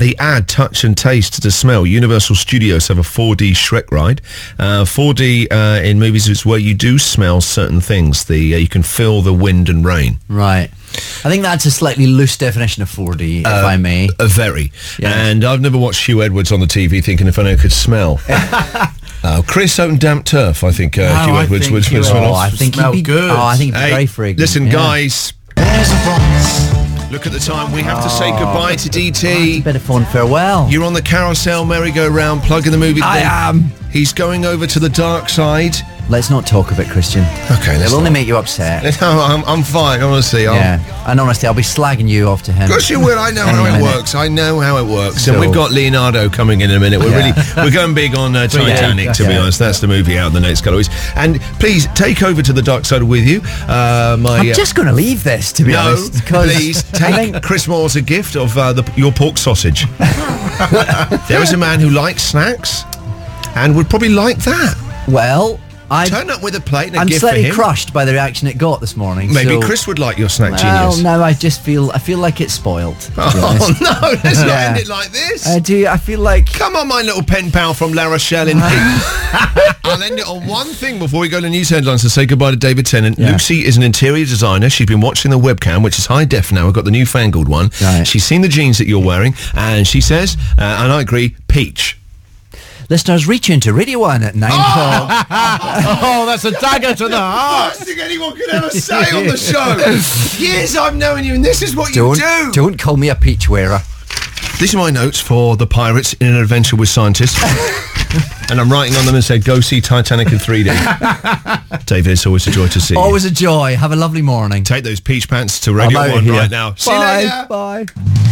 the ad Touch and Taste to Smell. Universal Studios have a 4D Shrek ride. 4D in movies is where you do smell certain things. You can feel the wind and rain. Right. I think that's a slightly loose definition of 4D, if I may. Very. Yes. And I've never watched Hugh Edwards on the TV thinking if only I could smell. Chris owned damp turf, I think Hugh Edwards would smell. I think smell he'd be good. Oh, I think he'd be very fragrant. Listen, yeah. guys. Look at the time. We have to say goodbye to DT. It's a bit of fun farewell. You're on the carousel merry-go-round, plugging the movie. I am. He's going over to the dark side. Let's not talk of it, Christian. Okay, It'll only make you upset. No, I'm fine, honestly. Yeah, and honestly, I'll be slagging you off to him. Of course you will. I know how it works. I know how it works. So, and we've got Leonardo coming in a minute. We're going big on Titanic, to be honest. That's the movie out in the next couple of weeks. And please take over to the dark side with you. I'm just going to leave this, to be honest. Please take Chris Moore as a gift of your pork sausage. There is a man who likes snacks and would probably like that. Well, turn up with a plate and a I'm gift for him. slightly crushed by the reaction it got this morning. Maybe Chris would like your snack genius. No, I feel like it's spoiled. Oh no, let's not end it like this. I feel like... Come on, my little pen pal from La Rochelle in I'll end it on one thing before we go to news headlines to say goodbye to David Tennant. Yeah. Lucy is an interior designer. She's been watching the webcam, which is high def now. We've got the newfangled one. Right. She's seen the jeans that you're wearing, and she says, and I agree, peach. Listeners, reach into Radio 1 at 9 o'clock. Oh, that's a dagger to the heart. Worst thing anyone could ever say on the show. Years I've known you, and this is what you do. Don't call me a peach wearer. These are my notes for the Pirates in an Adventure with Scientists. And I'm writing on them and said, go see Titanic in 3D. David, it's always a joy to see you. Always a joy. Have a lovely morning. Take those peach pants to Radio 1 right now. See you later. Bye.